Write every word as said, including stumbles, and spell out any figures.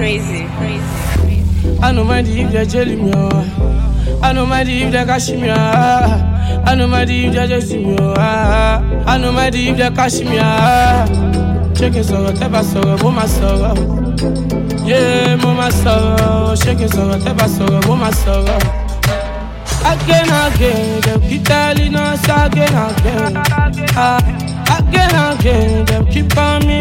crazy, crazy. I don't mind if they're jelly me. I don't mind if they're cash me. I don't mind if they're just me. I don't mind if they're cash me. Shaking so teba so mama so. Yeah, mama so. Shaking so teba so mama so. Again, again, them keep telling us again, again. Uh, again, again, them keep on me.